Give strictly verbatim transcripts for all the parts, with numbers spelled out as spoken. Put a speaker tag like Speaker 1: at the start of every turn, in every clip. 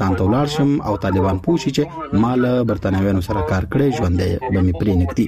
Speaker 1: افغانستان ته ولاړ شم او طالبان پوښي چې مال برتانویانو سره کار کړی ژوندې به می پرې نکتي.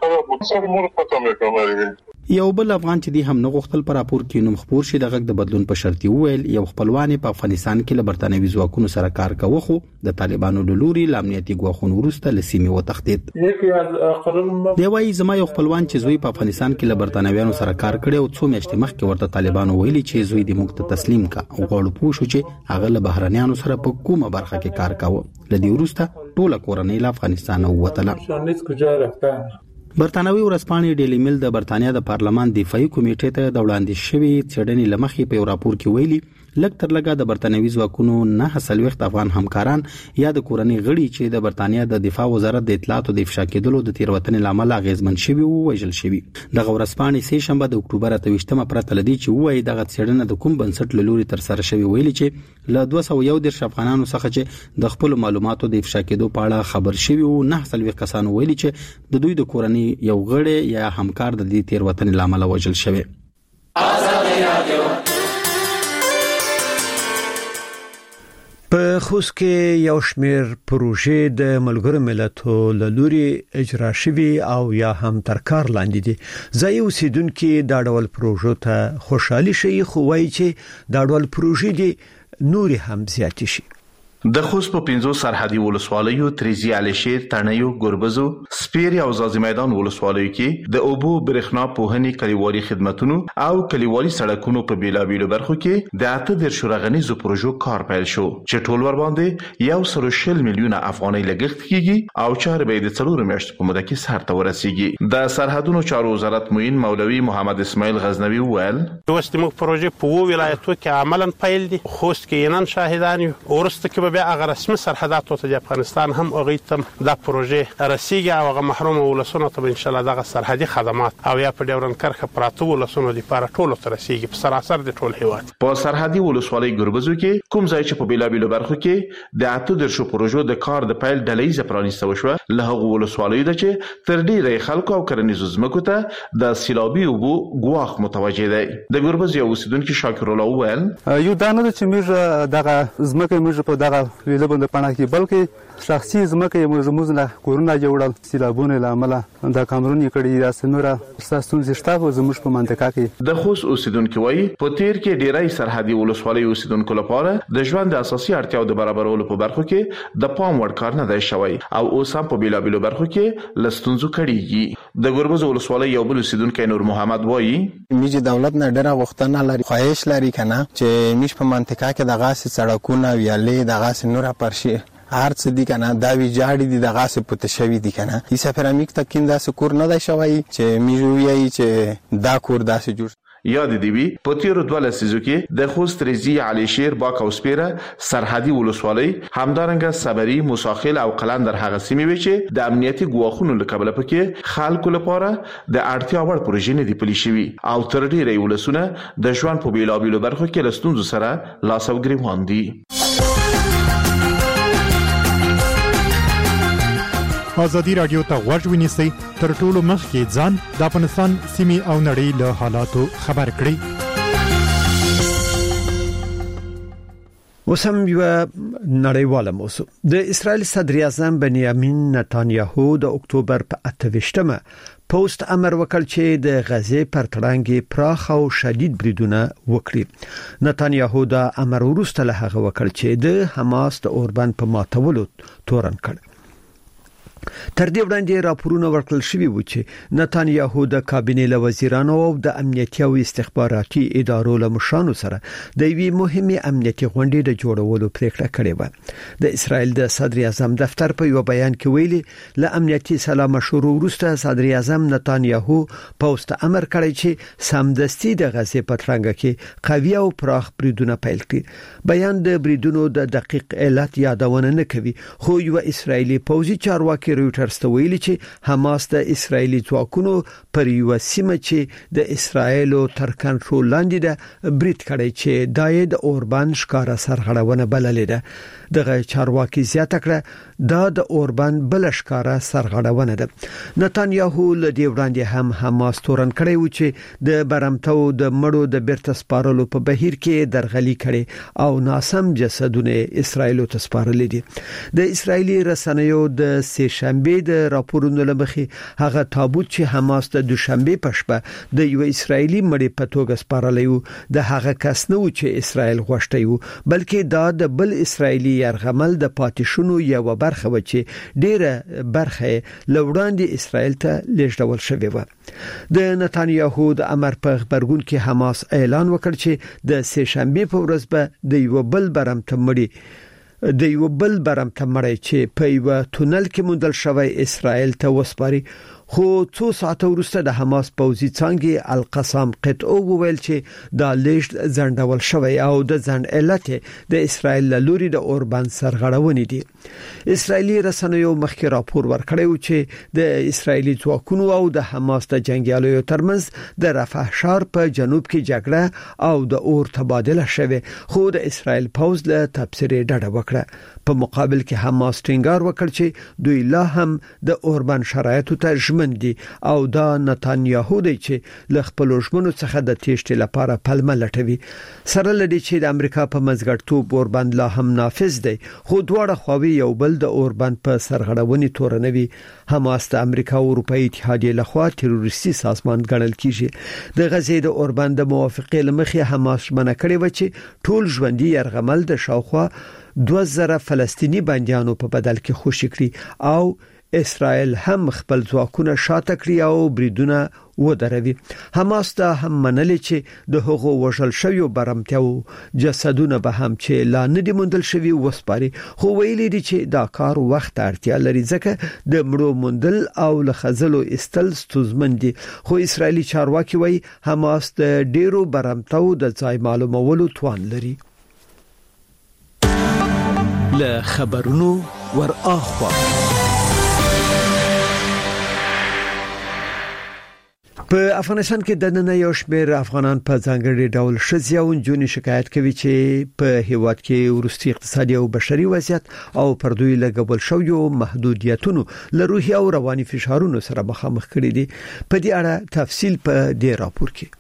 Speaker 1: یو بل افغان چې دی هم نه غوښتل پر راپور کې نوم خبر شي د غږ د بدلون په شرط ویل یو خپلوان په افغانستان کې له برتانوي ځواکونو سره کار کوي خو د طالبانو له لوري لامنیتي ګواښونو وروسته لسیمه وتښتید. دی وايي زما یو خپلوان چې زوی په افغانستان کې له برتانویانو سره کار کړی او څو میاشتې مخکې ورته طالبانو ویلي چې زوی دې موږ ته تسلیم کا او غواړو پوه شو چې هغه له بهرنیانو سره په کومه برخه کې کار کاوه. لدی وروسته ټوله کورنۍ له افغانستان ووتله. برتانوي ورځپاڼې ډیلی میل د برتانیا د پارلمان دفاعي کمیټې ته د وړاندې شوی څېړنې لمخې په راپور کې ویلي لږ تر لږه د برتانوي ځواکونو نه سلويخت افغان همکاران یا د کورنۍ غړي چې د برتانیا د دفاع وزارت د اطلاعاتو د افشا کېدلو د تیروتنې لامل اغیزمن شوی او وژل شوی. د ورځپاڼې سه شنبه د اکتوبر اتهشتمه پرته لدی چې وایي دغه څېړنه د کوم بنسټ له لوري تر سره شوی ویلي چې له دوه سوه یو دیرش افغانانو څخه چې د خپل معلوماتو د افشا کېدو په اړه خبر شوی او نه سلويخت کسانو ویلي چې د دوی د کورنۍ یو غړی یا همکار د دې تیروتنې لامل وژل شوی.
Speaker 2: په خوست کې یو شمېر پروژې د ملګرو ملتونو له لوري اجرا شوي او یا هم تر کار لاندې دي. ځای اوسیدونکو دا ډول پروژو ته خوشحالي شي خو وایي چې دا ډول پروژې دي نور هم زیات شي.
Speaker 3: د خوست په پنځو سرحدي ولسوالیو تریزی علشیر تڼیو ګربزو سپیر او زازي میدان ولسوالیو کې د اوبو برېښنا پوهنې کلیوالي خدماتونو او کلیوالي سړکونو په بیلابیلو برخو کې د اته د شورغنیزو پروژو کار پیل شو چې ټول ور باندې یو سل شل میلیونه افغانۍ لګښت کیږي او چارې به د څلور میاشتو په موده کې سر ته ورسیږي. د سرحدونو چارو وزارت معین مولوي محمد اسماعیل غزنوي وویل
Speaker 4: دوست موږ پروژې په وو ولایتو کې عملاً پیل دي. خوست کې نن شاهدان یو ورسته کې بیا هغه رسمي سرحدات ته د افغانستان هم هغه تم د پروژې رسیږي او هغه محروم ولسونو ته ان شاء الله دغه سرحدي خدمات او یا په ډیورن کرخه پراته ولسونو لپاره ټول ته رسیږي په سراسر د ټول هیواد.
Speaker 3: په سرحدي ولسوالۍ ګربزو کې کوم ځای چې په بیلابیلو برخو کې د اته درشو پروژو د کار د پیل ډلې پرانیسته وشو له هغه ولسوالۍ د چې تر ډیره خلکو او کرنیزو ځمکو ته د سیلابي اوبو ګواښ متوجه دی. د ګربز یو اوسیدونکو شاکر الله وویل
Speaker 5: یو دانه چې موږ دغه ځمکه موږ په دغه لبند پاڼه کې بلکې شخصي ځمکه موږ موږ نه کورونه جوړل سیلابونه لامل د کامرون کړي د سنوره ساستون زشتابو زموږ په منطقه کې.
Speaker 3: د خوست اوسیدونکو وایي په تیر کې ډیرای سرحدي ولسوالۍ اوسیدونکو لپاره د ژوند د اساسي اړتیاو د برابرولو په برخو کې د پام وړ کار نه دی شوی او اوس هم په بیلابیلو برخو کې لستونزو کړيږي. د ګربز ولسوالۍ یو بل اوسیدونکو نور محمد وایي
Speaker 6: میږي دولت نه ډیره غوښتنه لري خواهش لري کنه چې میش په منطقه کې د غاس سړکونه ویالې د غاس نور پرشي هر څه دي کنه دا وی جاړي دي د غاس پته شوی دي کنه هیڅ سفرامیک تکین دا سکور نه دی شوی چې میږي چې دا کور داسې جوړ
Speaker 3: یاد دی وی په تیرو دوه لسیزو کې د خوست ریزی علشیر باک او سپیره سرحدي ولسوالۍ همدارنګه صبري مساخل او قلندر هغه سیمې وي چې د امنیتي ګواښونو لکبل پکې خلکو لپاره د اړتیا وړ پروژې نه دی پلي شوی او تر ډیره ولسونه د ژوند په بیلابیلو برخو کې لستونزو سره لاس او ګریوان دي.
Speaker 7: ازادي رادیو ته غوږ ونیسئ تر ټولو مخکې ځان د افغانستان سیمې او نړۍ له حالاتو خبر کړئ.
Speaker 2: وسم یو نړیواله موضوع د اسرائیل صدر اعظم بنیامین نتانیاهو د اکتوبر په اتهشتمه پوسټ امر وکړ چې د غزې پر تړانګې پراخ او شدید بریدونه وکړي. نتانیاهو دا امر وروسته له هغه وکړ چې د حماس د اوربند په ماتولو تورن کړ. تر دې وړاندې راپورونه ورکړل شوي و چې نتانیاهو د کابینې له وزیرانو او د امنیتي او استخباراتي ادارو له مشرانو سره د یوې مهمه امنیتي غونډې د جوړولو پریکړه کړې و. د اسرائیل د صدر اعظم دفتر په یو بیان کې ویلي له امنیتي سلا مشورو وروسته صدر اعظم نتانیاهو پوسټ امر کړی چې سمدستي د غزې په تړانګه کې قوي او پراخ بریدونه پیل کړي. بیان د بریدونو د دقیق علت یادونه نه کوي خو یو اسرائیلي پوځي چارواکي کې رويټرز ته ویلي چې حماس د اسرایلی ځواکونو پر یو سیمه چې د اسرایل تر کنټرول لاندې ده بریټ کړی چې دای د اوربان ښکارا سرغړونه بللې ده دغه چارواکي زیاته کړه دا د اوربان بل ښکارا سرغړونه ده نتانیاهو له دې وړاندې هم حماس تورن کړی و چې د برمتو د مړو د بیرته سپارلو په بهیر کې درغلي کړي او ناسم جسدونه اسرایل ته سپارل دي د اسرایلی رسنیو د سه شنبه د راپورونو لمخې هغه تابوت چې حماس د دوشنبه په شپه د یو اسرایلی مړی په توګه سپارل یو د هغه کس نه و چې اسرایل غوښتي وو بلکې دا د بل اسرایلی يرغمل د پاتیشونو یو برخه و چې ډیره برخه لوړاندې اسرایل ته لیږدول شوې و د نتانیاهو د امر په خبرګون کې حماس اعلان وکړ چې د سه شنبه په ورځ به د یو بل برمته مړی د یو بل برمته مړی چې په یو تونل کې موندل شوی اسرایل ته وسپاري خو څو ساعت وروسته د حماس پوځي څنګه القسام قطعو وویل چې دا لیست ځنډول شوی او د ځنډ علت د اسرایل لوري د اوربان سرغړونې دي اسرایلی رسنیو مخکې راپور ورکړی و چې د اسرایلی ځواکونو او د حماس د جنگیالو ترمنځ د رفح ښار په جنوب کې جګړه او د اور تبادله شوه خو د اسرایل پوځ له تبصرې ډډه وکړه په مقابل کې حماس ټینګار وکړ چې دوی لا هم د اوربان شرایطو ته ژمن دي او دا نتانیاهو دی چې ل خپل ژمنو څخه د تیښتې لپاره پلمه لټوي سره لدی چې د امریکا په مزګړتوب اوربان لا هم نافذ دی خو دواړه خواوی یو بل د اوربان په سرغړونې تورنوي حماس د امریکا او اروپאי اتحادیه لخوا تروریستي سازمان ګڼل کیږي د غزې د اوربان د موافقې لمخې حماس منع کړی و چې ټول ژوندۍ يرغمل د شاوخوا دوه زره فلسطینی بنديانو په بدل کې خوشی کړی او اسرائیل هم خپل ځواکونه شاته کړی او بریدونه ودروي حماس ته هم منل چې د هغو وژل شویو برمتیو جسدونه به هم چې لا نه دي موندل شوی وسپاري خو ویلي دي چې دا کار وخت اړتیا لري ځکه د مړو موندل او لخزلو استل ستوزمن دي خو اسرایلی چارواکي وایي حماس د ډیرو برمتو د ځای معلومولو توان لري له خبرونو ور اخوا په افغانستان کې د نن یو شمېر افغانان په ځانګړي ډول شذي او جونی شکایت کوي چې په هیواد کې ورستي اقتصادي او بشري وضعیت او پر دوی لګول شویو محدودیتونو له روحي او رواني فشارونو سره مخامخ کړي دي په دې اړه تفصیل په دې راپور کې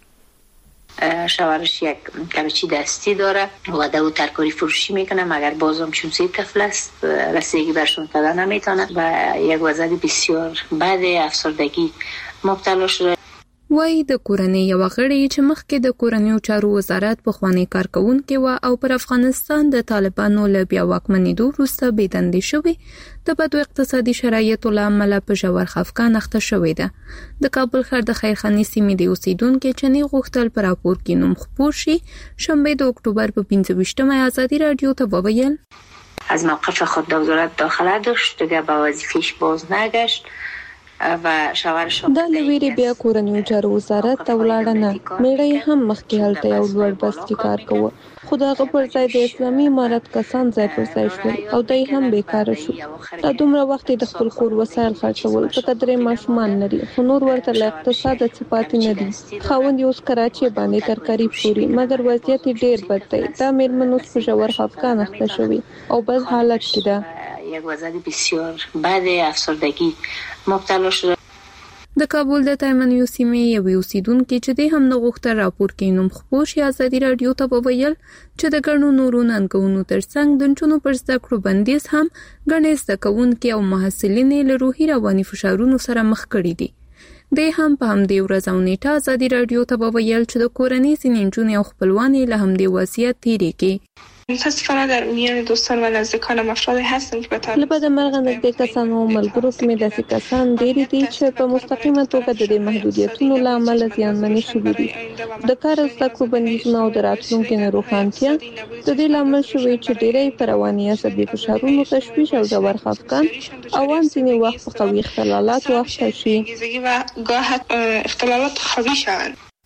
Speaker 8: شوهرش یک کلوچی دستی داره و دو ترکاری فروشی میکنه مگر بازم چون سه طفل است رسیدگی برشون پیدا نمیتونه و یک وضعیت بسیار بد افسردگی مبتلا شده
Speaker 9: وای د کورنۍ یو غړي چې مخکې د کورنۍ چارو وزارت په خواني کارکونکو و او پر افغانستان د طالبانو له بیا واکمنېدو وروسته بيدندې شوې د بدو اقتصادي شرایطو لامل په جوړ خفقان اخته شوې ده د کابل ښار د خیرخاني سیمې د اوسیدونکو چني غوښتل پر راپور کې نوم خپور شي شنبه د اکتبر په پنځه ویشتمه ازادي رادیو ته وویل
Speaker 8: از موقف خود وزارت داخله داشت دیگه به وظیفه‌اش باز نگشت و شوهرش
Speaker 10: د لویری بیا کورنۍ چارو وزارت ته ولاړ نه میړی هم مخکې هلته یو لوړ بس کار کوي خدای پر ځای د اسلامي امارت کسان ځای پر ځای شول او دای هم بیکاره شو دا دومره وخت د خپل کور وسایل خرڅول په قدرې ماشومان لري خو نور ورته له اقتصاد صفات نه دي خاوند یو کراچي باندې ترکاری پوری مګر وضعیت ډیر بد دی دا میرمنو په جوړ خفقان اخته شوی او بل حالت کې ده
Speaker 8: یک وضعیت بسیار بد افسردگی مبتلا شده
Speaker 9: د کابل د تایمنیو سیمې یو اوسیدونکو چې د هم نغښتل راپور کې نوم خپور شي ازادي رادیو ته وویل چې د ګڼو نورو ننګونو ترڅنګ د چونو پر زده کړو بندیز هم ګڼې زده کوونکو او محصلین له روحي رواني فشارونو سره مخ کړي دي د هم په همدې ورځ او نیټه ازادي رادیو ته وویل چې د کورنۍ سینچونې او خپلوان له همدې وضعیت تیری کې
Speaker 11: متاسفانه در میان دوستان و نزدیکانم افرادی هستند که به طور
Speaker 10: لبد مرغ نزدیک کسان او ملګرو کې داسې کسان ډېری دي چې په مستقیمه توګه د دې محدودیتونو لامل زیانمنې شوي دي د کار زده کړو بندیزونه او د راتلونکي نه روښانتیا د دې لامل شوی چې ډېری پر رواني عصبي فشارونو تشویش او ژور خفقان او ځینې وخت په قوي اختلالات واخته شي
Speaker 11: و گاه اختلالات خوابی شوند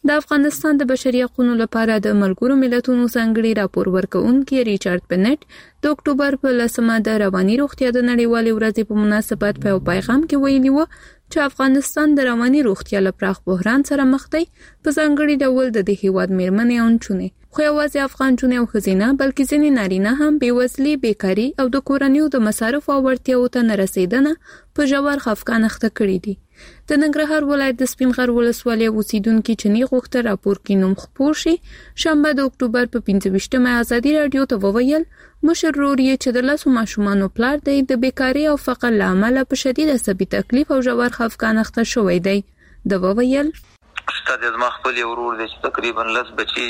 Speaker 9: د افغانستان د بشري حقوقو لپاره د ملګرو ملتونو څنګهړي راپور ورکوونکي ریچارډ بنټ د اکتوبر په لسمه د رواني روغتیا د نړیوالې ورځې په مناسبت په پیغام کې ویلي و چې افغانستان د رواني روغتیا لپاره بحران سره مخ دی، په څنګهړي ډول د دې هیواد میرمنې او نجونې خو یوازې افغان جنې او خزینه بلکې ځینې نارینه هم بېوزلي، بیکاري او د کورنیو د مصارف او وړتیاو ته نه رسیدنه په ژور خفګان اخته کړي دي. د ننګرهار ولایت د سپین غر ولسوالۍ اوسیدونکو چې نه غوښتل راپور کې نوم خپور شي، شنبه د اکتوبر په پنځه ویشتمه ازادي رادیو ته وویل مشر رور یې چې د لاسو ماشومانو پلار دی د بیکاري او فقر لامل په شدید عصبي تکلیف او ژور خفګان اخته شوی دی. د وویل
Speaker 12: استاد زما خپل ورور دی چې تقریبا لس بچي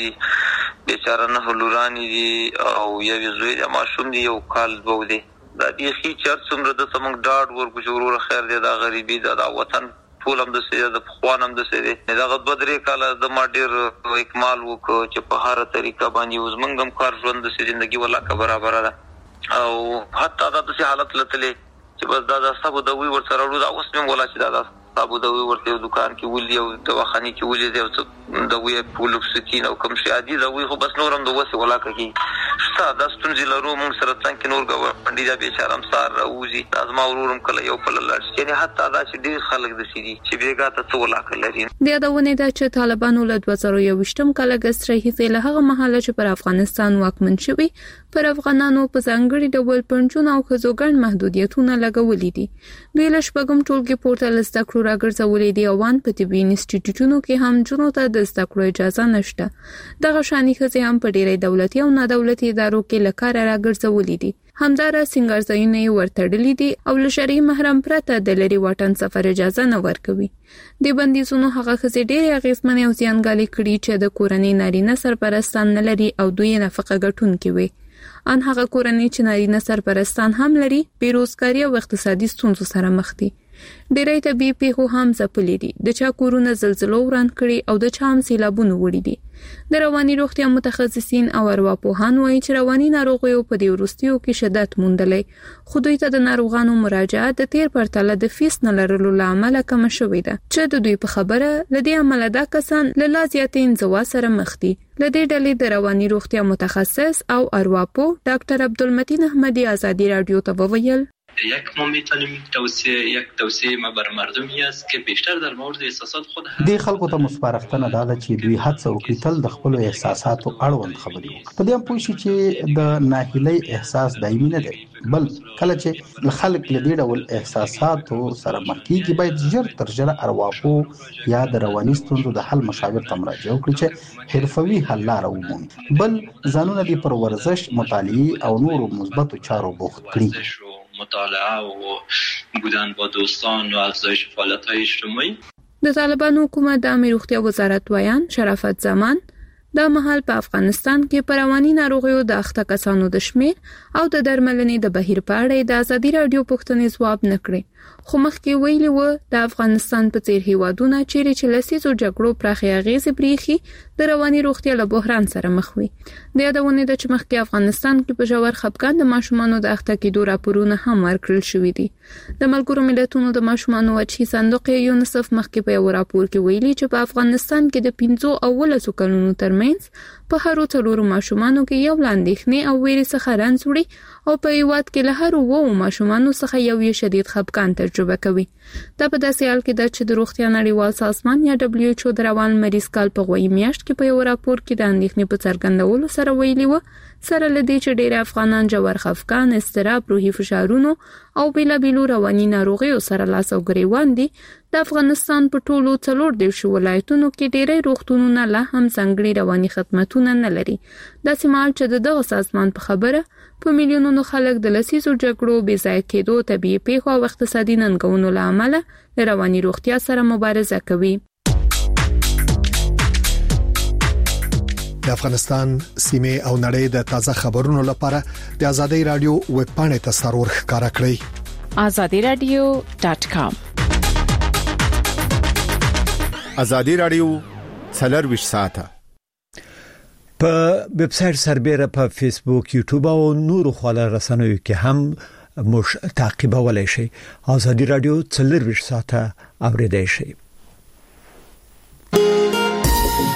Speaker 12: بیچاره نه لورانی دي او یو زوی د ماشوم دی یو کال بو دی. دا دی خي چې څومره د سمنګ ډاډ ورکو چې ورور خیر دی، دا غریبي دا د وطن ټول هم د سید د خوانم د سید دا غد بدري کاله د ما ډیر اکمال وکړو چې په هر طریقه باندې وزمنګم کار ژوند د ژوندۍ ولا کا برابر ده او حتی دا د حالت لته چې بس دا د سبو د وی ور سره ورو دا اوس مې ولا چې دا سبو د وی ورته دکان کې ولي او دواخاني کې ولي دی او د وی پولکس کې نو کوم شي عادي دا وی خو بس نورم د وسه ولا کوي ستا د ستونزې لرو موږ سره څنګه نور غوړندې دا به شرم سار راوځي لازم ورورم کله یو په لړ یعنی حتی دا چې ډیر خلک د سيدي چې بیګا ته څو ولا کوي.
Speaker 9: د یادونه ده چې طالبانو له دوه زره یوویشتم کال غستره هیڅ له هغه مهاله چې پر افغانستان واکمن شوی پر افغانانو په ځانګړي ډول پنځون او خزوګن محدودیتونه لګولې دي. دوی له شپږم ټولګي پورتل زده کړو راګرځولې دي او وان په طبي انسټیټیوټونو کې هم جنو ته د زده کړو اجازه نشته. دغه شانې خزي هم په ډیری دولتي او نه دولتي ادارو کې لکار راګرځولې دي. همدارا سنگارځایونه یې ورتړلې دي او له شرعي محرم پرته د لري واټن سفر اجازه نه ورکوي. د بندیزونو هغه خزي ډېر اغیزمنې او زیانګالي کړي چې د کورنۍ نارینه سرپرستان نه لري او دوی نفقه ګټونکي وي. ان هغه کورنۍ چې نارینه سرپرستان هم لري بیروزګاری او اقتصادي ستونزو سره مخ دي. ډېری طبي پیښو هم ځپلې دي، د چا کورونه زلزلو وران کړي او د چا هم سیلابونه وړي دي. د رواني روغتیا متخصصین او ارواپوهان وایي چې رواني ناروغیو په دې وروستیو کې شدت موندلې، خو دوی ته د ناروغانو مراجعه د تیر پرتله د فیس نه لرلو لامل کم شوې ده چې د دوی په خبره لدې عمل دا کسان له لا زیاتې انزوا سره مخ دي. لدې ډلې د رواني روغتیا متخصص او ارواپو ډاکټر عبدالمتین احمدی آزادی رادیو ته وویل
Speaker 13: یک ما میتونیم توصیه یک توصیه ما بر مردمی است که بیشتر در مورد احساسات خود
Speaker 1: د خلکو ته مسپارښتنه ده چې دوی هڅه وکړي تل د خپل احساساتو اړوند خبرې وکړي. په دې هم پوه شي چې د ناهیلۍ احساس دایمي نه دی، بل کله چې خلک له دې ډول احساساتو سره مخ کیږي باید ژر تر ژره ارواپو یا د رواني ستونزو د حل مشاور ته مراجعه وکړي چې حرفوي حل لاره ومومي. بل ځانونه دې پر ورزش، مطالعه او نورو مثبتو چارو بوخت کړي.
Speaker 13: مطالعه و بودن با دوستان و افزایش فعالیت‌های اجتماعی.
Speaker 9: د طالبانو حکومت د امیر روغتیا وزارت ویان شرافت زمان د مهال په افغانستان کې پر رواني ناروغیو د اخته کسانو د شمیر او د درملنې د بهیر په اړه د ازادي رادیو پوښتنې ځواب نکړي، خو مخکې ویلي و د افغانستان په څیر هیوادونه چیرې چې لسیزو جګړو پراخي اغیزې بریخي د رواني روغتیا له بحران سره مخ وي. د یادونه ده چې مخکې افغانستان کې په ژور خپګان د ماشومانو د اخته کېدو راپورونه هم ورکړل شوي دي. د ملګرو ملتونو د ماشومانو وچی صندوق یونیسف مخکې په یو راپور کې ویلي چې په افغانستان کې د پنځو او ولسو کلونو ترمنځ په هرو څلورو ماشومانو کې یو لاندېښنې او ویرې څخه رنځ وړي او په هیواد کې له هرو اوو ماشومانو څخه یو یې شدید خپګان تجربه کوي. دا په داسې حال کې ده چې د روغتیا نړیوال سازمان یا دبلیو ایچ او د روان مریض کال په غوي میاشت کې په یو راپور کې د اندېښنې په څرګندولو سره ویلي و سره لدی چې ډېر افغانان جوړ خفقان، استراب، روحي فشارونو او بیلابیلو رواني ناروغیو سره لاس او ګریوان دي. د افغانستان په ټولو څلور دیرشو ولایتونو کې ډېری روغتونونه لا هم ځانګړي رواني خدماتونه نه لري. دا سیمال چې د دغه سازمان په خبره په میلیونونو خلک د لسیزو جګړو بې ځای کېدو، طبیعي پیښو او اقتصادي ننګونو له امله له رواني روغتیا سره مبارزه کوي.
Speaker 2: د افغانستان سیمه او نړۍ د تازه خبرونو لپاره د آزادۍ رادیو ویب پاڼې ته سرور ښکارا کړئ
Speaker 14: آزادی رادیو ډاٹ کام.
Speaker 15: آزادی رادیو څلور ساعته
Speaker 2: په ویب سټ سربېره په فیسبوک، یوټیوب او نورو خواله رسنیو کې هم مش تعقیبولای شئ. آزادی رادیو څلور ساعته اوریدئ شئ.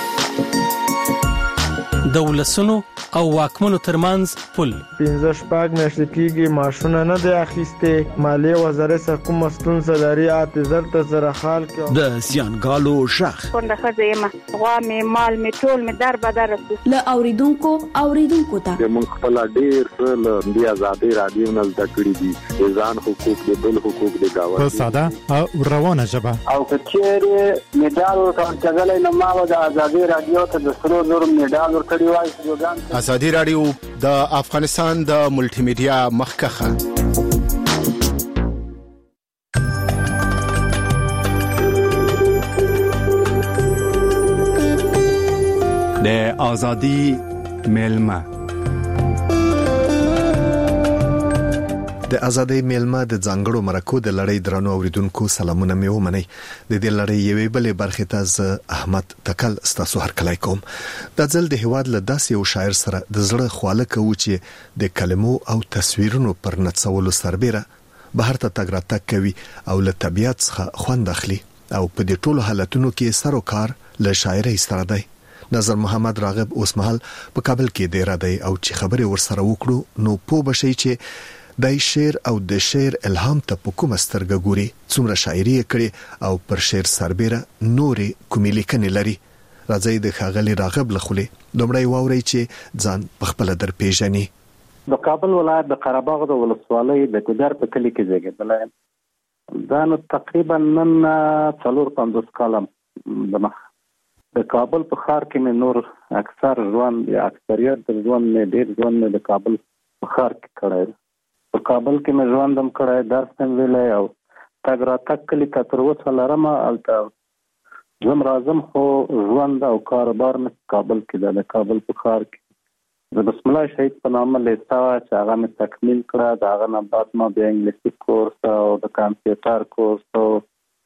Speaker 16: د ولسونو او واکمنو ترمنځ پل.
Speaker 17: پنځه شپږ میاشتې کېږي ماشونه نه دی اخیسته. مالیه وزارت څخه کوم ستونزه لري اته زر ته زره خال کې
Speaker 2: د زیانګالو شخ
Speaker 18: څنګه خزه یم غوا می مال می ټول می در بدر
Speaker 19: ل اوریدونکو اوریدونکو ته
Speaker 20: موږ خپل ډیر له د آزادۍ رادیو نه زده کړی دي ځان حقوق د بل حقوق د گاوه
Speaker 7: په ساده او روانه ژبه
Speaker 21: او کچېره میډال ورکړل نه ما د آزادۍ رادیو ته د سرو زر میډال ورکړی وای.
Speaker 15: آزادۍ رادیو د افغانستان د ملټي میډیا مخکخه
Speaker 22: د آزادۍ ملما
Speaker 23: د ازادۍ میلمه د ځانګړو مرکو د لړۍ درنو اوریدونکو سلامونه مې ومني. د دې لړۍ یوې بلې برخې ته ز احمد تکل ستاسو هر کله کوم. د ځل د هواد له داسې یو شاعر سره د زړه خواله کوي چې د کلمو او تصویرونو پر نڅولو سربېره بهر ته تګ راتګ کوي او له طبیعت څخه خوند اخلي او په دې ټولو حالتونو کې سر او کار له شاعرۍ سره دی. نظر محمد راغب اوس مهال په کابل کې دی را دی او چې خبرې ورسره وکړو نو پوه بشي چې دای شعر او د شعر الهام ته په کومه سترګه ګوري، څومره شاعري کړي او پر شعر سربېره نورې کومې لیکنې لري. راځي د ښاغلي راغب له خولې لومړی واورئ چې ځان په خپله در پیژني.
Speaker 21: د کابل ولایت د قره باغ د ولسوالۍ د ګودر په کلي کې زیږېدلی یم. دا نو تقریبا نن څلور پنځوس کاله دمخه د کابل په ښار کې مې نور اکثر ژوند یا اکثریت د ژوند مې ډېر ژوند مې د کابل په ښار کې کړی. په کابل کې مې ژوند هم کړی، درس هم ویلی او تګ راتګ کلي ته تر اوسه لرم. هلته ځم راځم خو ژوند او کاروبار مې په کابل کې ده. د کابل په ښار کې د بسم الله شهید په نامه لیسه وه چې هغه مې تکمیل کړه. د هغه نه بعد ما بیا انګلیسي کورس او د کمپیوټر کورس او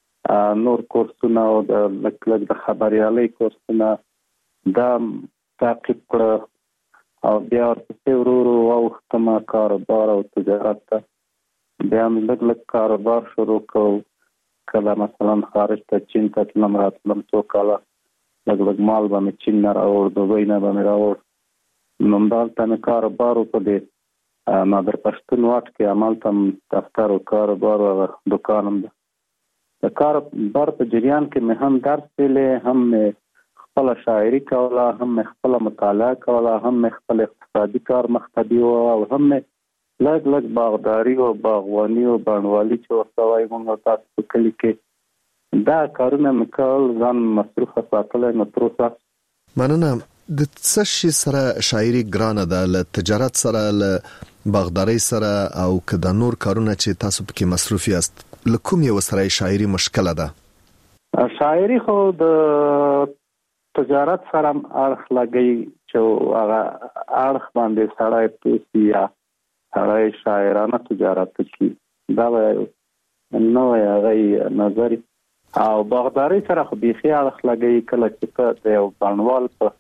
Speaker 21: نور کورسونه او د لږ لږ د خبریالۍ کورسونه دا تعقیب کړه او بیا ورپسې ورو ورو واوښتم کاروبار او تجارت ته. بیا مې لږ لږ کاروبار شروع کړو. کله مثلا خارج ته چین ته تلم راتلم څو کاله لږ لږ مال به مې چین نه راوړ، دوبۍ نه به مې راوړ. نو همدلته مې کاروبار په دې نادر پښتون واټ کې همالته دفتر او کاروبار او دوکان هم ده. د کاروبار په جریان کې مې هم درس ویلی، هم مې خپل شاعري کوله، هم مې خپل مطالعه کوله، هم مې خپل اقتصادي کار مخته بیوه او هم مې لږ لږ باغداري او باغواني او بڼوالي چې ورته وایي موږ تاسو په کلي کې دا کارونه مې کول، ځان مصروفه ساتلی. نو تر اوسه
Speaker 23: مننه. د څه شي سره شاعري ګرانه ده؟ له تجارت سره، له باغداري سره او که د نور کارونه چې تاسو پکې مصروف یاست له کوم یو سره شاعري مشکله ده؟
Speaker 21: شاعري خو د تجارت سره اړخ لګي چې هغه اړخ باندې سړی پوسي یا سړی شاعرانه تجارت کوي. دا نو هغه نظر او باغداري سره خو بيخي اړخ لګي. کله چې ته د یو بڼوال په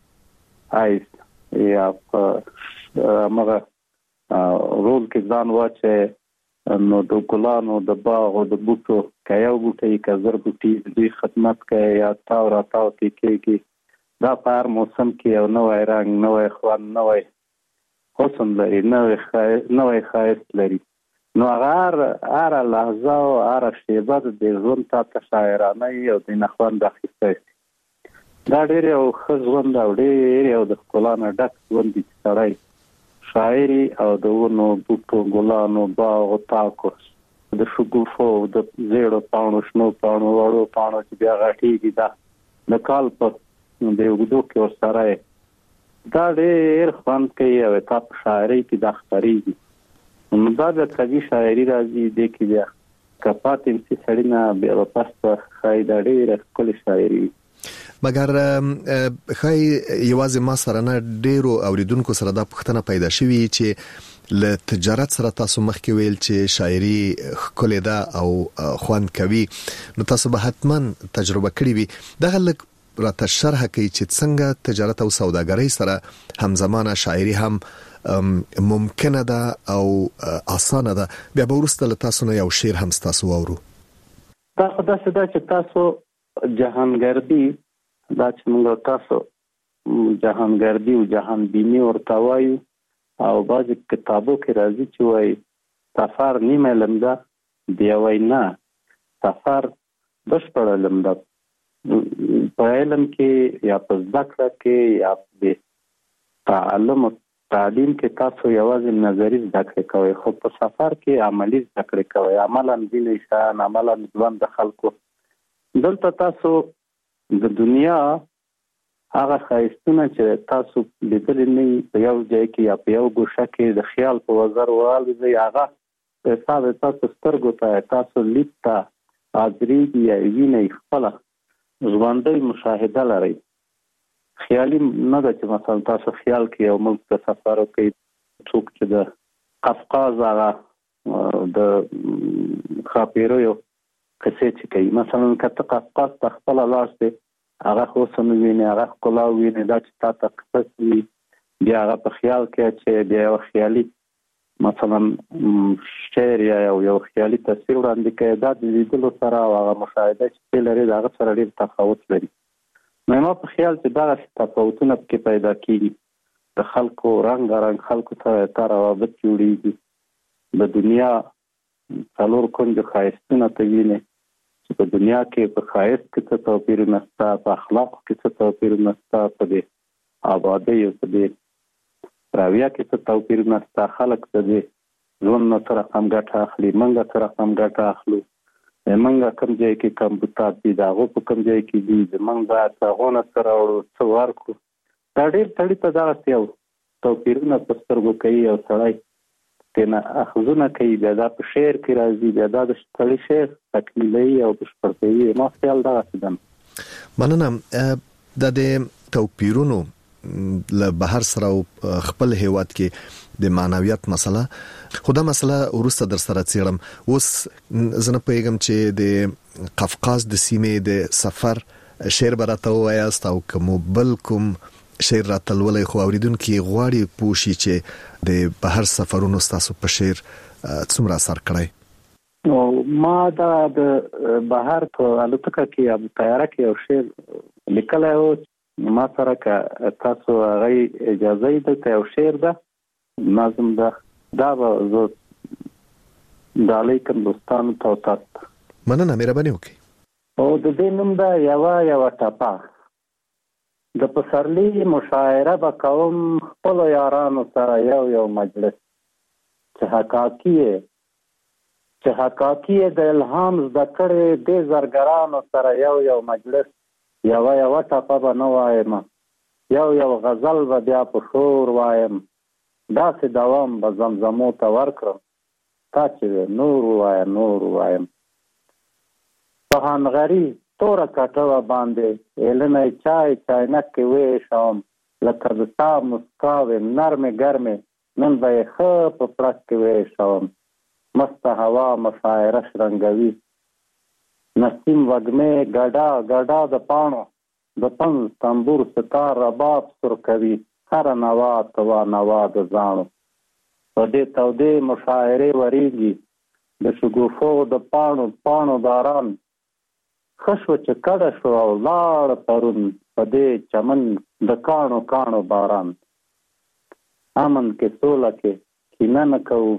Speaker 21: حیث یا په مغه رول کې ځان واچې نو د ګلانو د باغ او د بوټو که یو بوټی که زر بوټي دوی خدمت کوي یا تاو را تاو کې کېږي. دا په هر موسم کې یو نوی رنګ، نوی خوند، نوی حسن لري، نوی ښایست لري. نو هغه هره لحظه او هره شیبه د ژوند تا ته شاعرانه او د نه خوند اخیستی. دا ډېر یو ښه ژوند او ډېر یو د ښکلا نه ډک ژوند دی چې سړی شاعري او د ونو بوټو ګلانو باغ او تاکو د شګوفو د زیړو پاڼو شنو پاڼو وړو پاڼو چې بیا غټېږي دا د کال په د اوږدو کې ورسره دا ډېر خوند کوي او تا په شاعرۍ کې دا خپرېږي. نو دا د قوي شاعري راځي دې کې بیا که پاتې نسي سړي نه بیا به پس ته ښایي دا ډېره ښکلې شاعري وي.
Speaker 23: مګر ښایي یوازې ما سره نه ډېرو اوریدونکو سره دا پوښتنه پیدا شوې چې له تجارت سره تاسو مخکې ویل چې شاعري ښکلې ده او خوند کوي، نو تاسو به حتما تجربه کړې وي. دغه لږ راته شرح کوي چې څنګه تجارت او سوداګرۍ سره همزمانه شاعري هم ممکنه ده او اسانه ده. بیا به وروسته له تاسو نه یو شعر هم ستاسو واورو.
Speaker 21: دا خو داسې ده چې تاسو جهانګردي دا چې موږ تاسو جهانگردی او جهان بینی ورته وایو او بعض کتابو کې راځي چې وایي سفر نیمه علم ده، بیا وایي نه سفر بشپړ علم ده. په علم کې یا په زده کړه کې یا په تعلم او تعلیم کې تاسو یوازې نظري زده کړې کوئ، خو په سفر کې عملي زده کړې کوئ، عملا ځینې شیان، عملا ژوند د خلکو. دلته تاسو د دنیا هغه ښایستونه چې تاسو لیدلي نه وي په یو ځای کې یا په یو ګوشه کې د خیال په وزر والوځي، هغه په حساب تاسو سترګو ته تاسو لید ته حاضرېږي یا وینئ، خپله ژوندۍ مشاهده لرئ. خیالي نه ده چې مثلا تاسو خیال کې یو ملک ته سفر وکړئ. څوک چې د قفقاز هغه د ښاپېریو قصې چې کوي، مثلا که ته قفقاز ته خپله لاړ شې، هغه حسن ووینې، هغه ښکلا ووینې، دا چې تا ته قصص وي بیا هغه په خیال کې چې بیا یو خیالي مثلا شعر یا یو خیالي تصویر وړاندې کوي، دا د لیدلو سره او هغه مشاهده چې لري د هغه سره ډېر تفاوت لري. نو ما په خیال چې دغه تفاوتونه پکې پیدا کېږي، د خلکو رنګارنګ خلکو سره تا روابط جوړېږي. د دنیا څلور کونجو ښایستونه ته وینې چې په دنیا کې په ښایست کې څه توپیرونه شته، په اخلاقو کې څه توپیرونه شته، په دې ابادۍ او په دې راویه کې څه توپیرونه شته. خلک د دې ژوند نه څه رقم ګټه اخلي، موږ څه رقم ګټه اخلو، موږ کوم ځای کې کمپیوټر دي، د هغو په کوم ځای کې دي، زموږ باید هغو نه څه راوړو، څه ورکړو. دا ډېر سړي ته دغسې یو توپیرونه په سترګو کوي او سړی ترېنه اخذونه کوي، بیا دا په شعر کې راځي، بیا دا د سړي شعر تکمیلوي او بشپړ کوي. ما خیال دغسې ده.
Speaker 23: مننه. دا د توپیرونو له بهر سره خپل هیواد کې د معنویت مسله، خدا مسله ورسته در سره څیړم. اوس زنه پېږم چې د قفقاز د سیمې د سفر شعر براته وایاست او کوم بل کوم شعر راتلولې، خو اوریدونکو غواړي پوښي چې د بهر سفرونو تاسو په شعر څومره اثر کړی؟
Speaker 21: نو ما دا د بهر په الوتکه کې یا طیاره کې یو شعر لیکلی و، ما سره که تاسو هغه اجازه یې دلته یو شعر ده نظم ده، دا به زه ډالۍ کړم دوستانو ته او تاسو ته.
Speaker 23: مننه، مهرباني وکړئ.
Speaker 21: او د دې نوم ده یوه یوه ټپه. د پسرلي مشاعره به کوم خپلو یارانو سره یو یو مجلس، چې حقاقي یې چې حقاقي یې د الهام زده کړې دې زرګرانو سره یو یو مجلس. یوه یوه ټپه به نه وایم، یو یو غزل به بیا په شور وایم، داسې دوام به زمزمو ته ورکړم، تا چې نور ووایم نور ووایم. په هنغري توره کټوه باندې ایلنی چای چاینک کې ویشم، لکه د سا مسکاوې نرمې ګرمې نن به یې ښه په پړک کې ویشم. مسته هوا مشاعره شرنګوي، نسیم وږمې ګډا ګډا د پاڼو، د پنځ تنبور ستار رباب سر کوي، هره نوا توا نوا د زاڼو. په دې تودې مشاعرې ورېږي د شګوفو د پاڼو پاڼو باران، ښه شوه چې کډه شو او لاړ پرون په دې چمن د کاڼو کاڼو باران. امن کې سوله کې کینه نه کوو،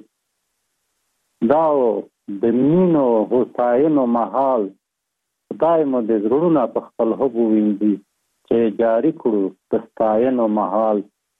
Speaker 21: دا د مینو هوساینو مهال، خدای مو د زړونه په خپل حبو وینځي، چې جاري کړو د ستاینو مهال.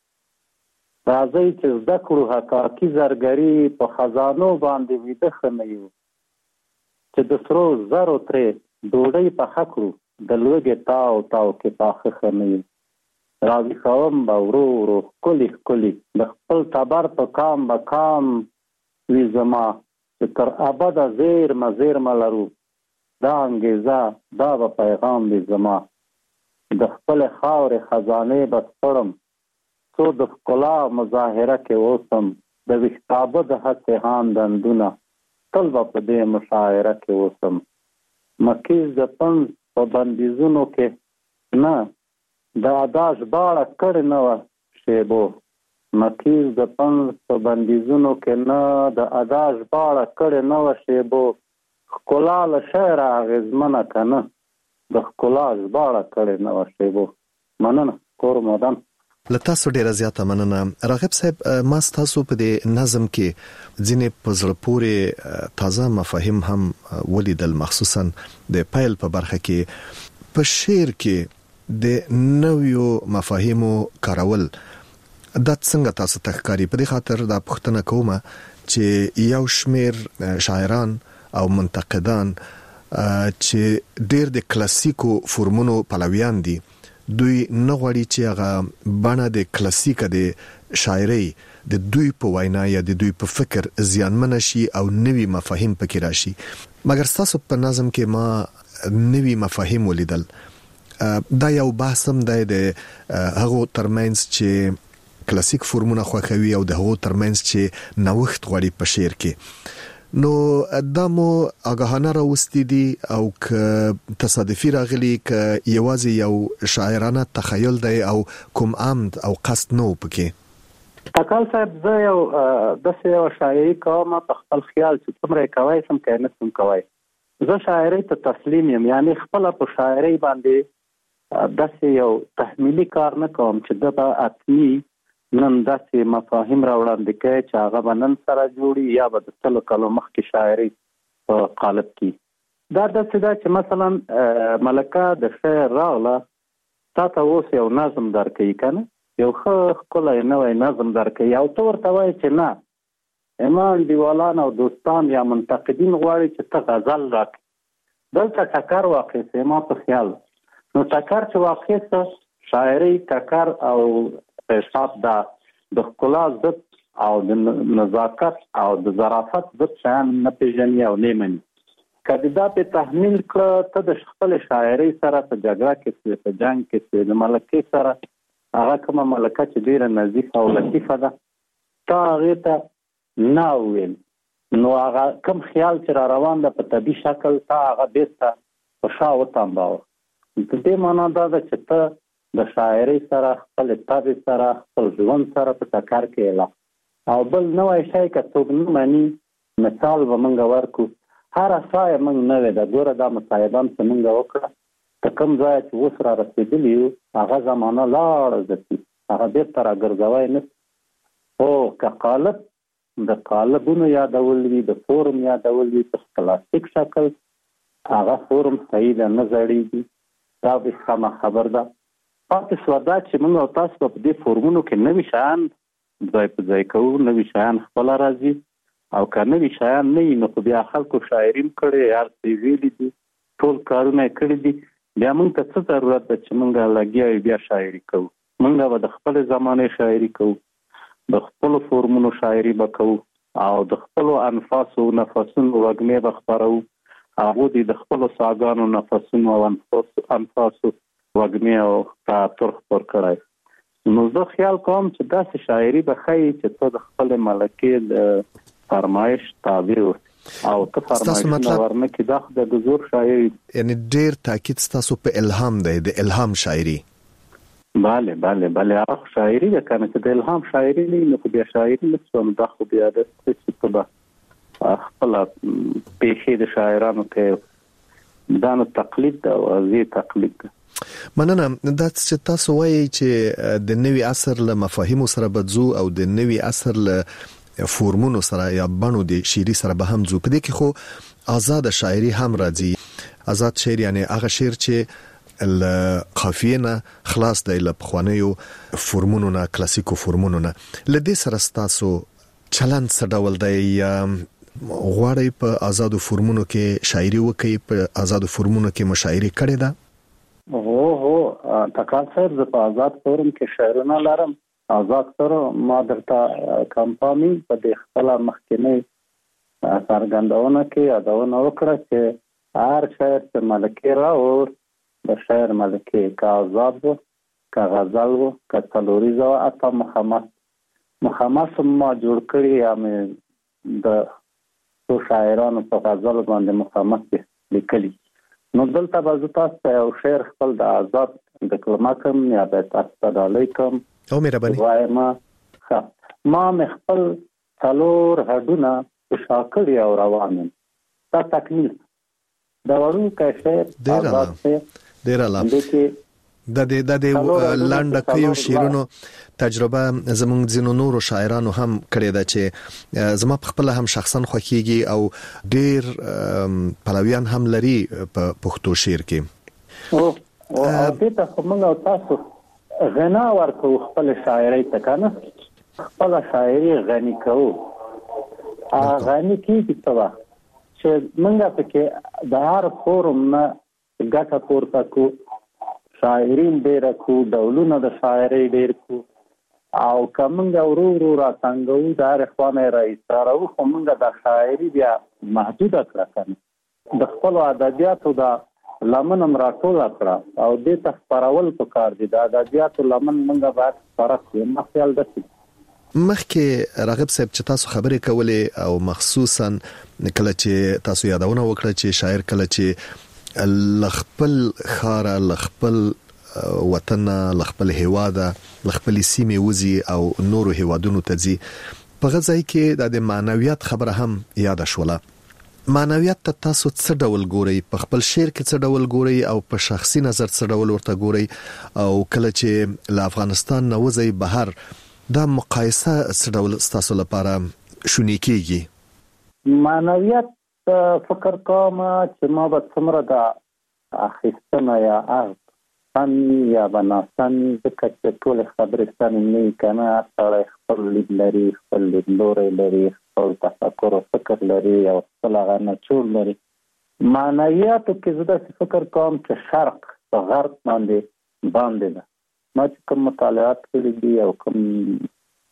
Speaker 21: راځئ چې زده کړو حقاقي زرګري، په خزانو باندې ویده ښه نه یو، چې د سرو زرو ترې ډوډۍ پخه کړو، د لوږې تاو تاو کې پاخه ښه نه یو. راویښوم به ورو ورو ښکلي ښکلي، د خپل ټبر په کام به کام وي زما، چې تر ابده زیرمه زیرمه لرو، دا انګیزه دا به پیغام وي زما. د خپلې خاورې خزانې به سپړم، څو د ښکلا مظاهره کې اوسم، د ویښتابه د هسې هان دندونه، تل به په دې مشاعره کې اوسم. مکیز د پنځ په بندیزونو کې نه، د ادا ژباړه کړې نه وه شیبو. مکیز د پنځ په بندیزونو کې نه، د ادا ژباړه کړې نه وه شیبو. ښکلا له شعره اغېزمنه که نه، د ښکلا ژباړه کړې نه وه شیبو. مننه. کور مودم
Speaker 23: لته سو ډیره زیاته مننه. راغب صاحب ما تاسو په دې نظم کې ځینې پزړه پورې تازه مفاهیم هم ولیدل، مخصوصا د پایل په برخه کې په شعر کې د نویو مفاهیمو کارول. دا څنګه تاسو ته ښکاري؟ په دې خاطر دا پوښتنه کوم چې یو شمیر شاعران او منتقدان چې ډېر د کلاسیکو فورمونو پلویان دي، دوی نه غواړي چې هغه بڼه د کلاسیکه د شاعرۍ د دوی په وینا یا د دوی په فکر زیانمن شي او نوي مفاهیم پکې راشي. مګر تاسو په نظم کې ما نوي مفاهیم ولیدل. دا یو بحث هم دی د هغو ترمنځ چې کلاسیک فورمونه خوښوي او د هغو ترمنځ چې نوښت غواړي په شعر کې. نو دمو آگاهانه راوستي دي او ک تصادفي راغلي ک یوازې یو شاعرانه تخیل دی او کوم عمد او قصد نو پکې؟
Speaker 21: تکال صاحب زه یو د یو شاعري کوم په خپل خیال چې څومره کوي سم کوي نه سم کوي. زه شاعري ته تسلیم یم، یعنی خپل په شاعري باندې د یو تحمیلی کار نه کوم چې د اتمی نن داسې مفاهیم راوړاندې کوي چې هغه به نن سره جوړي یا به د سلو کالو مخکې شاعري په قالب کې. دا داسې ده چې مثلا ملکه د شعر راغله تا ته اوس یو نظم درکوي که نه، یو ښه ښکلی نوی نظم درکوي او ته ورته وایې چې نه اما انډیوالان او دوستان یا منتقدین غواړي چې ته غزل راکړي. دلته ټکر واقع سي ما په خیال. نو ټکر چې واقع سه شاعري ټکر او حساب دا د ښکلا ضد او د نزاکت او د ظرافت ضد شیان نه پیژني او نه مني. که د دا په تحمیل کړه ته د خپل شاعري سره په جګړه کې په جنګ کې د ملکې سره هغه کومه ملکه چې ډېره نظیفه او لطیفه ده تا هغې ته نه وویل، نو هغه کوم خیال چې را روان ده په طبیعي شکل تا هغه بېرته په شا وتمباوه. د دې معنا دا ده چې ته د شاعري سره خپل طبع سره خپل ژوند سره په ټکر کې اله او بل نوی شی که څوک نه مني. مثال به موږ ورکړو، هره سایه موږ نه وې ده. ګوره دا مصاحبان چې موږ وکړه که کوم ځای چې اوس را رسېدلي یو هغه زمانه لاړه ځي، هغه بېرته را ګرځوی نه. خو که قالب د قالبونو یادول وي، د فورم یادول وي په کلاسیک شکل، هغه فورم صحیح ده نه زړېږي. دا به سمه خبر ده. پاتې شوه دا چې موږ او تاسو په دې فورمونو کې نوي شیان ځای په ځای کوو، نوي شیان خپله راځي او که نوي شیان نه وي نو خو بیا خلکو شاعري م کړې، هر څه یې ویلي دي، ټول کارونه یې کړي دي. بیا موږ ته څه ضرورت ده چې موږ لګیا یو بیا شاعري کوو؟ موږ به د خپلې زمانې شاعري کوو، د خپلو فورمونو شاعري به کوو او د خپلو انفاسو نفسونو وږمې به خپروو. هغو دې د خپلو ساګانو نفسونو او انفاسو وږمې او تعطر خپور کړی. نو زه خیال کوم چې داسې شاعري به ښایي چې ته د خپلې ملکې د فرمایش تابع اوسې او ته فرمایشونه ورنه کړي. دا خو د زور شاعري
Speaker 23: یعنی ډېر تاکید ستاسو په الهام دی، د الهام شاعري.
Speaker 21: بله بله بله هغه شاعري ده که نه چې د الهام شاعري نه وي نو خو بیا شاعري نه شوم. دا خو بیا ده چې ته به خپله پیښې د شاعرانو کوې. دا نو تقلید ده او واضح تقلید ده.
Speaker 23: مننه. دا چې تاسو وایي چې د نوي عصر له مفاهیمو سره بدزو او د نوي عصر له فورمونو سره یا بڼو د شعري سره به هم ځو، په دې کې خو آزاد شاعري هم راځي. آزاد شعر یعنی هغه شعر چې له قافیې نه خلاص دی، له پخوانیو فورمونو نه، کلاسیکو فورمونو نه. له دې سره ستاسو چلند څه ډول دی؟ یا غواړئ په آزادو فورمونو کې شاعري وکړئ؟ په آزادو فورمونو کې مشاعري کړې ده؟
Speaker 21: هو هو تکال صاحب زه په آزاد فورم کې شعرونه لرم. آزاد سره ما درته کمپاني په دې خپله مخکینۍ څرګندونه کې یادونه وکړه چې هر شاعر چې ملکې راوړ د شاعر ملکې که آزاد و که غزل و که څلوریزه وه حتی مخمس مخمس ما جوړ کړي یا مې د څو شاعرانو په غزل باندې مخمس لیکلي. نو دلته به زه تاسو ته یو شعر خپل د آزاد دکلمه کوم یا به تاسو ته ډالۍ کوم.
Speaker 23: او مهرباني
Speaker 21: وایم ما مې خپل څلور هډونه په شا کړي او روان یم. دا تکمیل د وړوکی شعر آزاد شعر.
Speaker 23: ډېر اعلی.
Speaker 21: دې کې
Speaker 23: د دې د دې لاندې کيو شیرونو تجربه زمونږ ځینو نورو شاعرانو هم کړې ده چې زما په خپل هم شخصا خوښيږي او ډېر پلویان هم لري په پښتو شعر کې.
Speaker 21: او او دې ته موږ تاسو غنا ورکو خپل شاعري ته کنه خپل شاعري غني کوو ا غني کې څه چې موږ په کې د هر فورم نه ګټه پورته کو شاعرین ډېر کو ډولونه د شاعري ډېر کو او کومنګ ورو ورو را څنګه د اخوانه رئیس راو کومنګ د شاعري بیا محدود کړه کنه د خپل ادبیاتو د لمن راټول کړه او د تخپرول په کار دي د ادبیاتو لمن موږ باید فرق یې مخیال دسي
Speaker 23: مخکې راغب صاحب چې تاسو خبرې کولې او مخصوصا کله چې تاسو یادونه وکړه چې شاعر کله چې لخپل خار لخپل وطن لخپل هواده لخپل سیمه وزي او نورو هوادونو ته ځي په غځای کې د معنویات خبره هم یاد شوله. معنویات ته تاسو څه ډول ګورئ؟ په خپل شعر کې څه ډول ګورئ او په شخصي نظر څه ډول ورته ګورئ او کله چې له افغانستان نه وځي بهر دا مقایسه څه ډول تاسو لپاره شونې کیږي؟
Speaker 21: معنویات فکر کوم چې ما به څومره د اخیستنه یا ارت فن یا بناسن ځکه چې ټول خبرې سن نه کنه سړی خپل لید لري خپل لیدلوري لري خپل تفکر او فکر لري او خپل غنه چور لري. معنویاتو کې زه فکر کوم چې شرق په غرب باندې باندې ده. ما چې کوم مطالعات کړي دي او کوم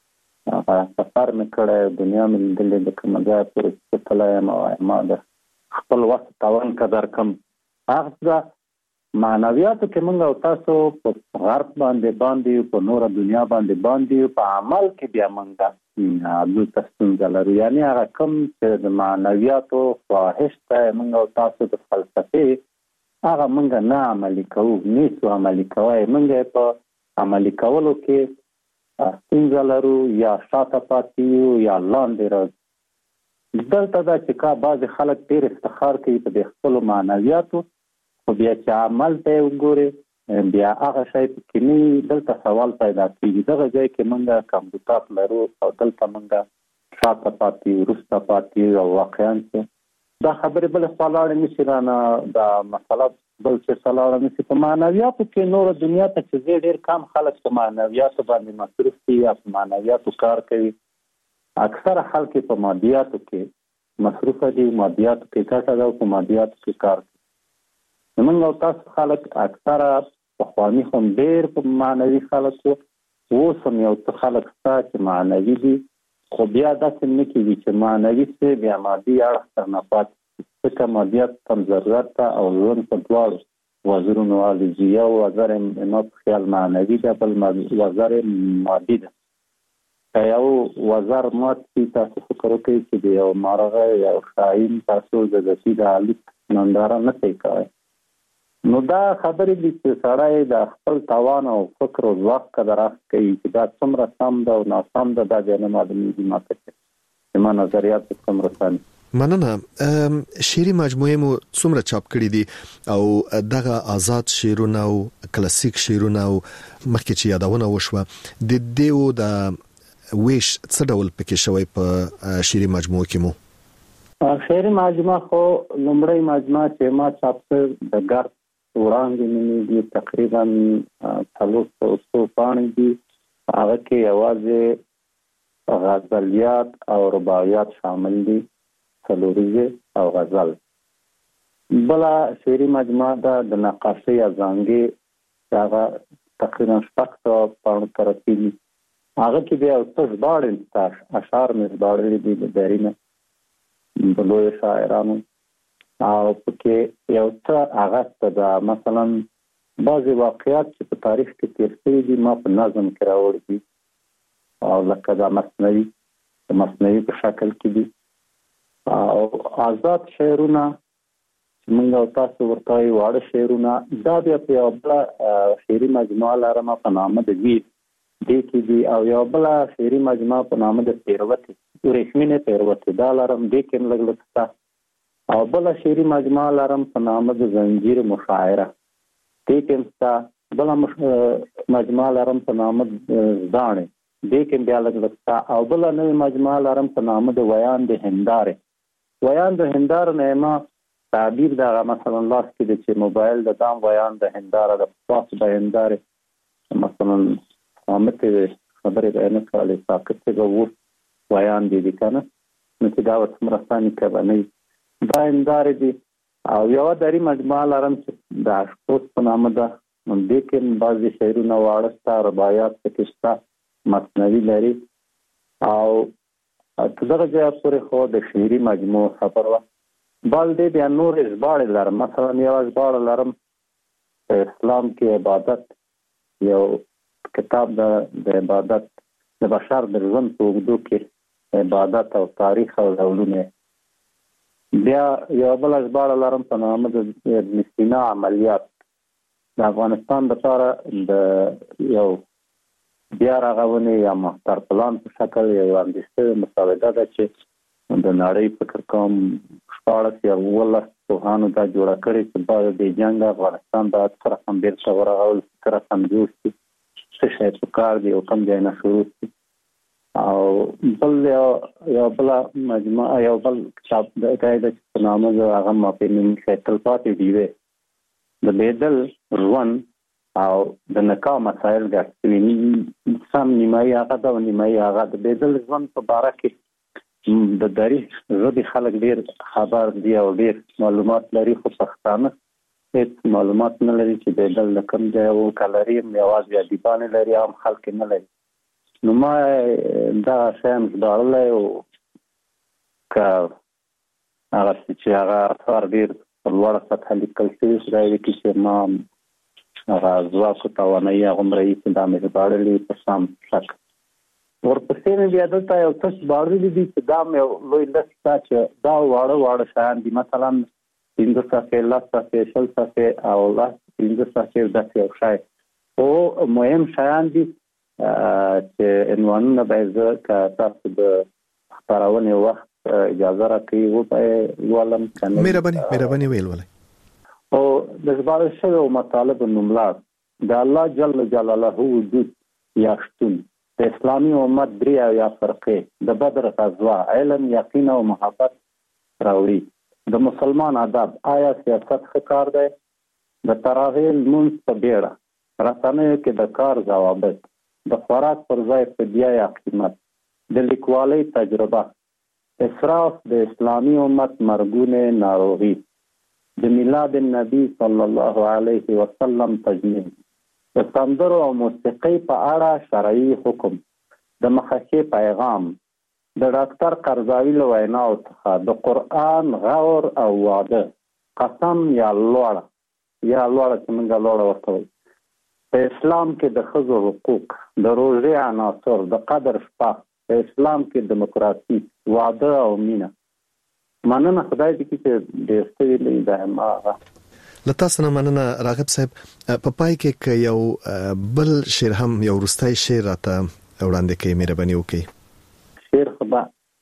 Speaker 21: سفر مې کړی دنیا مې لیدلې د کوم ځای پورې چې تللی یم او ما د خپل وخت تاوان قدر کم هغه معنویاتو کې موږ او تاسو په غرب باندې باندې په نوره دنیا باندې باندې په عمل کې بیا موږ د تاسو لرو یعنی هغه کوم چې د معنویاتو خواهش ته موږ او تاسو د فلسفي هغه موږ نه عملي کوو نه عملي کوي موږ په عملي کولو کې څنګه لرو یا شاته پاتې یا لاندې راځي. دلته دا چې کا بعض خلک ډېر افتخار کوي په خپل معنویاتو خو بیا چې عمل ته وګوري بیا هغه شی کې نه دلته سوال پیدا کیږي. دغه ځای کې موږ کمپیوټر لرو او دلته موږ شاته پاتې وروسته پاتې او واقعا دا خبرې بل خلاړې نشي رانه دا مسله بل څه سلاړه نشي. په معنویاتو کې نور دنیا ته چې ډېر کم خلک په معنویاتو باندې مصروف دي یا په معنویاتو کار کوي. اکثر خلک په مادیاتو کې مصروف دي مادیاتو کې ګټه ده او په مادیاتو کې کار کوي. موږ او تاسو خلک اکثر په خواني هم ډېر په معنوي خلک وو سم یو څه خلک ستا چې معنوي دي خو بیا داسې نه کېږي چې معنوي څه بیا مادي اړخ تر نه پاتې ځکه مادیات هم ضرورت ته او ژوند په دواړو وزرونو والي یو وزر ما په خیال معنوي ده بل وزر مادي ده. که یو وزر مات شي تاسو فکر وکړئ چې د یو مرغه یا شاهین تاسو د دسي د الوت ننداره نه شئ کوئ. نو دا خبرې دي چې سړی د خپل توان او فکر او ځواک قدر کوي چې دا څومره سم ده او ناسم ده دا بیا نه معلومېږي ماته چې زما نظریات به څومره سم.
Speaker 23: مننه. شعري مجموعه مو څومره چاپ کړي دي او دغه آزاد شعرونه او کلاسیک شعرونه او مخکې چې یادونه وشوه د دیو د ویش څه ډول پکې شوی په شعري مجموعه کې مو؟
Speaker 21: شعري مجموعه خو لومړی مجموعه چې ما چاپ کړ د ګرد وړاندې نومېږي تقریبا څلور سوه پاڼې دي. هغه کې یوازې غزلیات او رباعیات شامل دي څلوریزې او غزل. بله شعري مجموعه ده د نقاشۍ ازانګې هغه تقریبا شپږ سوه پاڼو ته رسېږي. هغه کې بیا یو څه ژباړې شته اشعار مې ژباړلي دي د درینه د لویو شاعرانو او پکې یو څه هغه ده مثلا بعضې واقعات چې په تاریخ کې تېر شوي دي ما په نظم کې راوړي دي او لکه دا مصنوي د مصنوي په شکل کې دي. او آزاد شعرونه چې موږ او تاسو ورته وایو واړه شعرونه دا بیا په یوه بله شعري مجموعه لرم په نامه د ویر دې کې دي او یوه بله شعري مجموعه په نامه د پیروتې ورېښمینې پیروتې دا لرم دې کې هم لږ لږ شته او بله شعري مجموعه لرم په نامه د زنجیر مشاعره دې کې هم شته بل مجموعه لرم په نامه ځانې دې کې بیا لږ او بل نوې مجموعه لرم په نامه د ویان د هندارې ویان د هندار نه ما تعبیر دا مثلا لاس کې د چې موبایل د دام ویان د هنداره د پاس د هندارې مثلا امته خبرې بیان کړلې ساکت څه وو ویان دي دي کنه نو چې دا وڅ مرستاني کوي دا هندارې دي او یو دری مجموعه لرم چې د اشپوت په نامه ده دې کې بعضي شعرونه واړه ستا رباعیات پکې شته مصنوي لري او تر دغه ځایه پورې خو د شعري مجموعه خبر وه بل دې بیا نور ژباړې لرم مثلا یو ژباړه لرم په اسلام کې عبادت یو کتاب د عبادت د بشر د ژوند په اوږدو کې عبادت او تاریخ او ډولونه بیا یو بل ژباړه لرم په نامه د ابن سینا عملیات د افغانستان لپاره د یو بیا رغونې یا ماستر پلان په شکل یو اندیشته مسوده ده چې د نړۍ فکر کوم شپاړس یا اوولس پوهانو دا جوړه کړې چې بعد د جنګ افغانستان د سره هم بیرته ورغول سره هم جوړ شي څه شی په کار دی او کوم ځای نه شروع شي او بل یو بل مجموعه یو بل کتاب د قاعده په نامه د هغه ما په نوم کې تلپاتې دی د بیدل روان او د نکاح مسائل ګټوي سم نیمایي هغه د نیمایي هغه د بیدل روان په باره کې د دری زړه خلک ډیر خبر دی او ډیر معلومات لري خو پښتانه هیڅ معلومات نه لري چې بیدل د کوم ځای او کلري یوازې د دیبانه لري هم خلک نه لري نو ما دا شام ډارلای او کا هغه چې هغه اثر ډیر په لوړه سطح لیکل شوي راځي چې ما هغه ځواک توانایي هغه مرئي چې دا مې ژباړلي په سم شک ورپسې مې بیا دلته یو څه ژباړلي دي چې دا مې لوی لست شته چې دا واړه واړه شیان دي مثلا پنځه صفحې لس صفحې شل صفحې او لس پنځه صفحې داسې یو شی خو مهم شیان دي چې عنوانونه به زه که تاسو د خپرونې وخت اجازه راکړي و په ولم کنه
Speaker 23: مهرباني مهرباني ویل ولای
Speaker 21: او د ژباړل شویو مطالب نوملار د الله جل جلاله وجود یا شتون د اسلامي امت درې یا فرقې د بدر غزوه علم یقین او محبت راوړي د مسلمان ادب آیا سیاست ښه کار دی د تراویح لمونځ په بیړه رسنیو کې د کار ضوابط د خوراک پر ځای فدیه یا قیمت د لیکوالۍ تجربه اسراف د اسلامي امت مرګونه ناروغي د میلاد النبی صلی الله علیه وسلم تجمیل د سندرو او موسیقۍ په اړه شرعي حکم د مخکې پیغام د ډاکټر قرضاوي له ویناو څخه د قرآن غور او وعده قسم یا لوړه یا لوړه چې موږ لوړه ورته وایو په اسلام کې د ښځو حقوق د روژې عناصر د قدر شپه په اسلام کې دیموکراسي وعده او مینه مننه خدای دې چې ډېر څه ویلي دا ما
Speaker 23: لته سره مننه راغب صاحب په پای کې یو بل شعر هم یو وروستای شعر راته وړاندې کوي مهرباني وکړئ
Speaker 21: شعر خو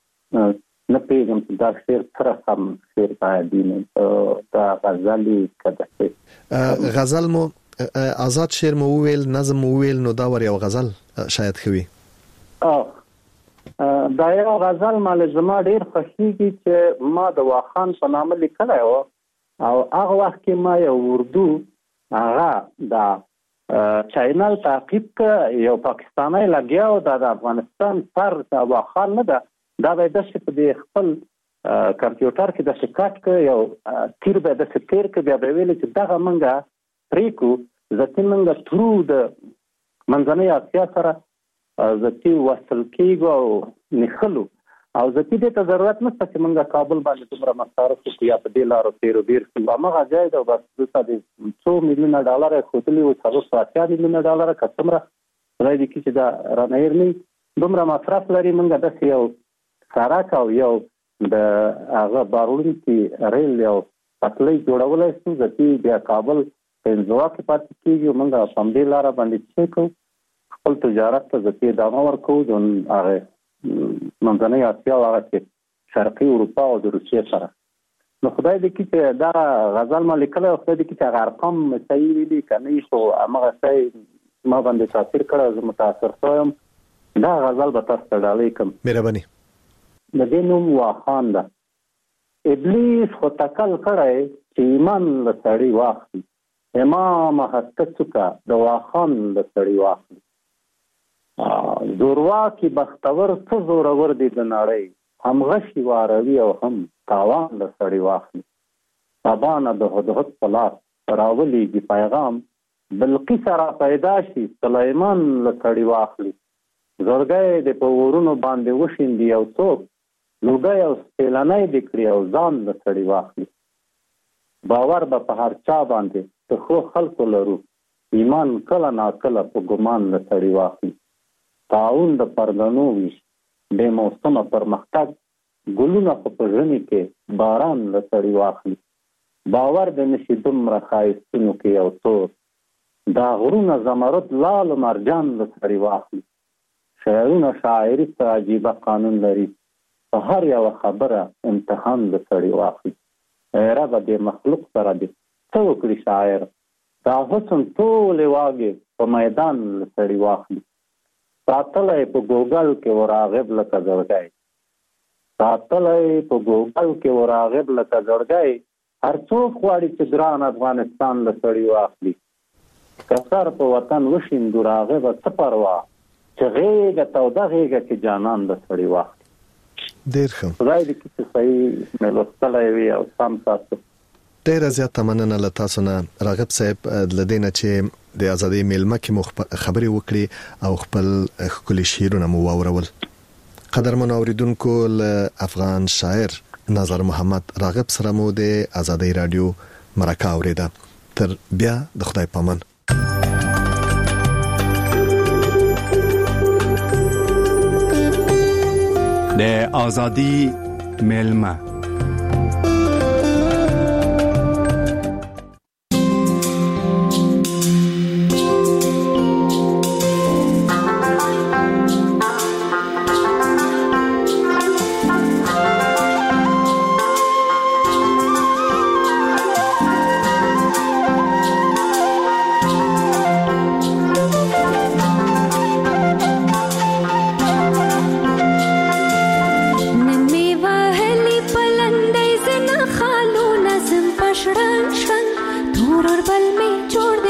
Speaker 21: نه پیژنم چې دا شعر سره هم شعر باید نه دا غزلي کده
Speaker 23: غزل مو آزاد شعر مو ویل نظم مو ویل نو دا ور یو غزل شاید خوي
Speaker 21: او دا یو غزل مال زما ډیر خوښیږي چې ما د واخان په نامه لیکلی و او هغه وخت کې ما یو اردو هغه د چینل تعقیب ک یو پاکستانی لګیا او د افغانستان پر د واخان نه ده دا به د په خپل کمپیوټر کې د سکاټ ک یو تیر به د سکیر ک بیا به ویل چې دغه منګه پریکو ځکه منګه ترو د منځنۍ اسیا سره ځکه وصل کیږو او نخلو او ځکه دې ته ضرورت نشته چې موږ کابل باندې دومره مصارف وکړو یا په دې لارو تیرو بیر شو هغه ځای دا بس د څو میلیونه ډالر خودلی او څلور ساعت میلیونه ډالر کسمره راځي چې دا رانیر نه دومره مصرف لري موږ د یو ساراک او یو د هغه بارونتي ریل یو پټلۍ جوړولای شو ځکه بیا کابل په ځوا کې پاتې کیږي موږ په دې لار باندې څه کوو خپل تجارت ته ځکه دا نور کوو د هغه منځنۍ اسیا او هغه شرقي اروپا او د روسیې سره نو خدای دې کې چې دا غزل ما لیکلی خدای دې کې چې هغه ارقام صحیح ویلي که نه وي خو همغه شی ما باندې تاثیر کړی زه متاثر شوی دا غزل به تاسو ته ډالۍ کړم.
Speaker 23: مهرباني.
Speaker 21: د دې نوم واخان ده. ابلیس خو تکل کړی چې ایمان له سړي واخلي، امام هسته څوکه د واخان له سړي واخلي. زورواکي بختور څه زورور دی د نړۍ، هم غشي واروي او هم تاوان له سړي واخلي. سبانه د هدهد په لاس راولېږي پیغام، بلقیس را پیدا شي سلیمان له سړي واخلي. زړګی د په ورونو باندې وشیندي او څوک لوګی او سپېلنی دې کړي او ځان له سړي واخلي. باور به په هر چا باندې د ښو خلکو لرو، ایمان کله ناکله په ګمان له سړي واخلي. تعاون د پرګنو ویش بې موسمه پرمختګ، ګلونه خو په ژمي کې باران له سړي واخلي. باور د نشي دومره ښایستونو کې یو تور، دا غرونه زمرد لال و مرجان له سړي واخلي. شعرونه شاعري څه عجیبه قانون لري، په هر یوه خبره امتحان له سړي واخلي. ای ربه دې مخلوق سره دې څه وکړي شاعر، دا حسن ټولې واګې په میدان له سړي واخلي. ساتلی په ګوګل کې وراغب لکه زړګی، ساتلی په ګوګل کې وراغب لکه زړګی، هر څوک غواړي چې ګران افغانستان له سړي واخلي. که سر په وطن وشیندو راغبه څه پروا، چې غېږه توده غېږه کې جانان له سړي واخلي.
Speaker 23: ډېر ښه.
Speaker 21: خدای دې کیسې صحیح مې لوستلی وي او سم تاسو.
Speaker 23: ډېره زیاته مننه له تاسو نه راغب صاحب، له دې نه چې د ازادۍ میلمه کې مو خبرې وکړي او خپل ښکلي شعرونه مو واورول. قدرمنو اوریدونکو، له افغان شاعر نظر محمد راغب سره مو د ازادۍ رادیو مرکه اوریده. تر بیا د خدای پامان.
Speaker 22: د ازادۍ میلمه
Speaker 4: छोड़ दे